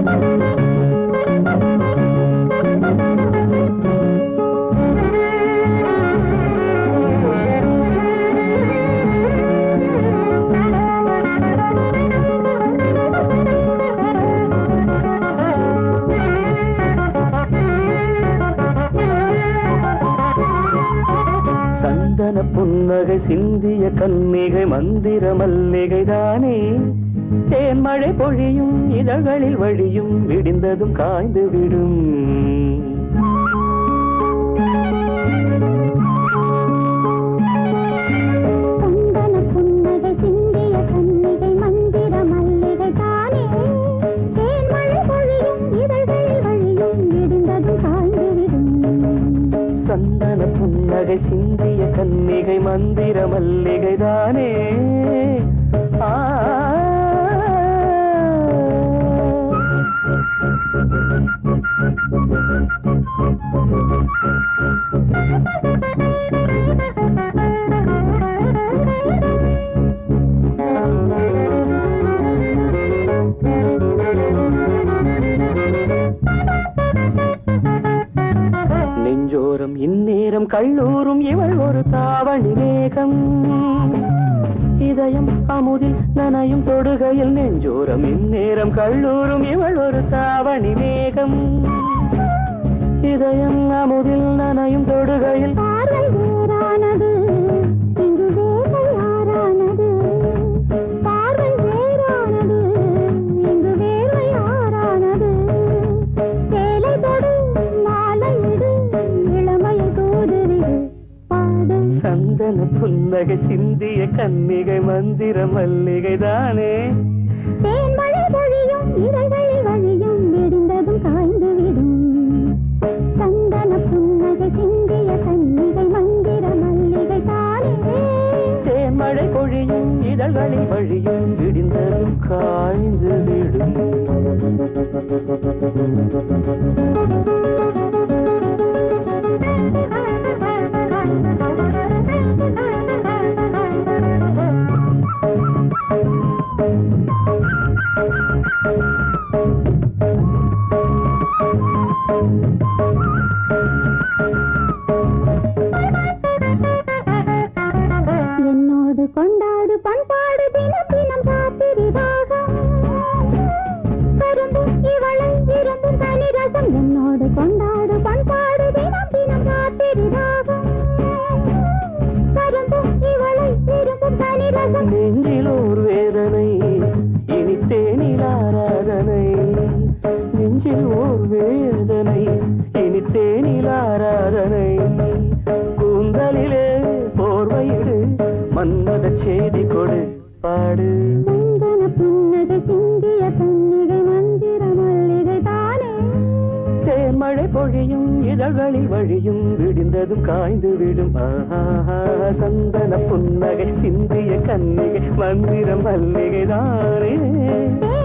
புன்னகை சிந்திய கன்னிகை மந்திர மல்லிகை தானே தேன்மழை பொழியும் இதழ்களில் வழியும் விடிந்ததும் காய்ந்து விடும் சந்தன புன்னகை சிந்திய கன்னிகை மந்திர மல்லிகை தானே நெஞ்சோரம் இந்நேரம் கல்லூரும் இவள் ஒரு தாவணி மேகம் இதயம் அமுதில் நனையும் தொடுகையில் நெஞ்சோரம் இந்நேரம் கல்லூரும் இவள் ஒரு தாவணி மேகம் இதயம் அமுதில் நனையும் தொடுகையில் சந்தன புன்னகை சிந்திய கன்னிகை மந்திர மல்லிகை தானே தேன்மழை பொழியும் இதழ்களில் வழியும் விடிந்ததும் காய்ந்து விடும் சந்தன புன்னகை சிந்திய கன்னிகை மந்திர மல்லிகை தானே தேன்மழை பொழியும் இதழ்களில் வழியும் விடிந்ததும் காய்ந்து விடும் என்னோடு கொண்டாடு பண்பாடு தினம் தினம் காத்திரிதாக கரும்பும் இவளை விரும்பும் தனி ரசம் என்னோடு கொண்டாடு பண்பாடு தினம் தினம் காத்திரிதாக கரும்பும் இவளை விரும்பும் தனி ரசம் நெஞ்சில் ஓர் வேதனை இனி தேனில் ஆராதனை நெஞ்சில் ஓர் வேதனை இனி தேனில் ஆராதனை கூந்தலிலே போர்வையிடு மன்மத செய்தி கொடு பாடு சந்தன புன்னகை சிந்திய கன்னிகை மந்திர மல்லிகை தானே தேன்மழை பொழியும் இதழ்களில் வழியும் விடிந்ததும் காய்ந்து விடும் சந்தன புன்னகை சிந்திய கன்னிகை மந்திர மல்லிகை தானே